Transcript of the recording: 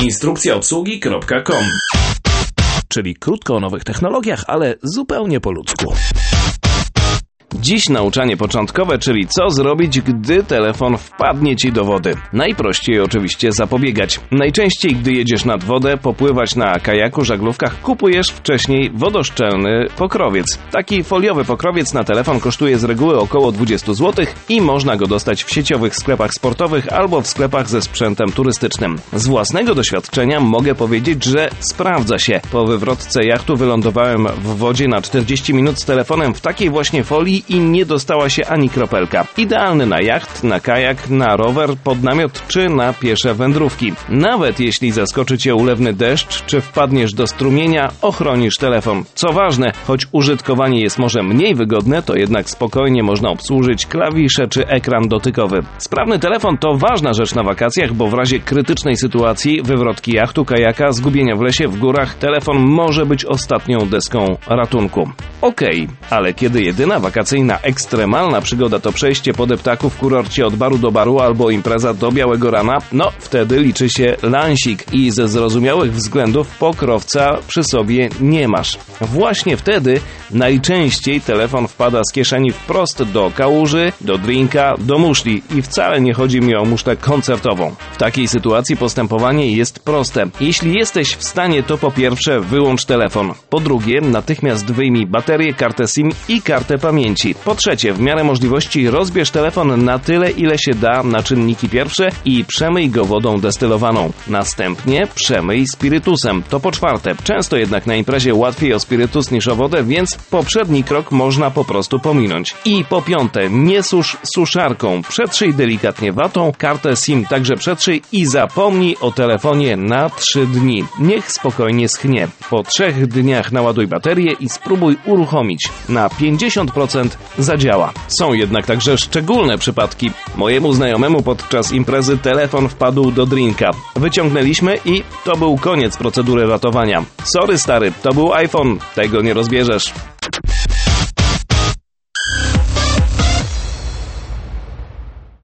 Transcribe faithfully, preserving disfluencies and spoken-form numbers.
instrukcja obsługi kropka com. Czyli krótko o nowych technologiach, ale zupełnie po ludzku. Dziś nauczanie początkowe, czyli co zrobić, gdy telefon wpadnie ci do wody. Najprościej oczywiście zapobiegać. Najczęściej, gdy jedziesz nad wodę, popływać na kajaku, żaglówkach, kupujesz wcześniej wodoszczelny pokrowiec. Taki foliowy pokrowiec na telefon kosztuje z reguły około dwadzieścia złotych i można go dostać w sieciowych sklepach sportowych albo w sklepach ze sprzętem turystycznym. Z własnego doświadczenia mogę powiedzieć, że sprawdza się. Po wywrotce jachtu wylądowałem w wodzie na czterdzieści minut z telefonem w takiej właśnie folii i nie dostała się ani kropelka. Idealny na jacht, na kajak, na rower, pod namiot czy na piesze wędrówki. Nawet jeśli zaskoczy cię ulewny deszcz czy wpadniesz do strumienia, ochronisz telefon. Co ważne, choć użytkowanie jest może mniej wygodne, to jednak spokojnie można obsłużyć klawisze czy ekran dotykowy. Sprawny telefon to ważna rzecz na wakacjach, bo w razie krytycznej sytuacji, wywrotki jachtu, kajaka, zgubienia w lesie, w górach, telefon może być ostatnią deską ratunku. Okej, okay, ale kiedy jedyna wakacyjna ekstremalna przygoda to przejście po deptaku w kurorcie od baru do baru albo impreza do białego rana, no wtedy liczy się lansik i ze zrozumiałych względów pokrowca przy sobie nie masz. Właśnie wtedy najczęściej telefon wpada z kieszeni wprost do kałuży, do drinka, do muszli i wcale nie chodzi mi o muszlę koncertową. W takiej sytuacji postępowanie jest proste. Jeśli jesteś w stanie, to po pierwsze wyłącz telefon. Po drugie, natychmiast wyjmij baterię, kartę SIM i kartę pamięci. Po trzecie, w miarę możliwości rozbierz telefon na tyle, ile się da na czynniki pierwsze i przemyj go wodą destylowaną. Następnie przemyj spirytusem. To po czwarte. Często jednak na imprezie łatwiej o spirytus niż o wodę, więc poprzedni krok można po prostu pominąć. I po piąte, nie susz suszarką. Przetrzyj delikatnie watą, kartę SIM także przetrzyj i zapomnij o telefonie na trzy dni. Niech spokojnie schnie. Po trzech dniach naładuj baterię i spróbuj uruchomić. Na pięćdziesiąt procent zadziała. Są jednak także szczególne przypadki. Mojemu znajomemu podczas imprezy telefon wpadł do drinka. Wyciągnęliśmy i to był koniec procedury ratowania. Sorry stary, to był iPhone, tego nie rozbierzesz.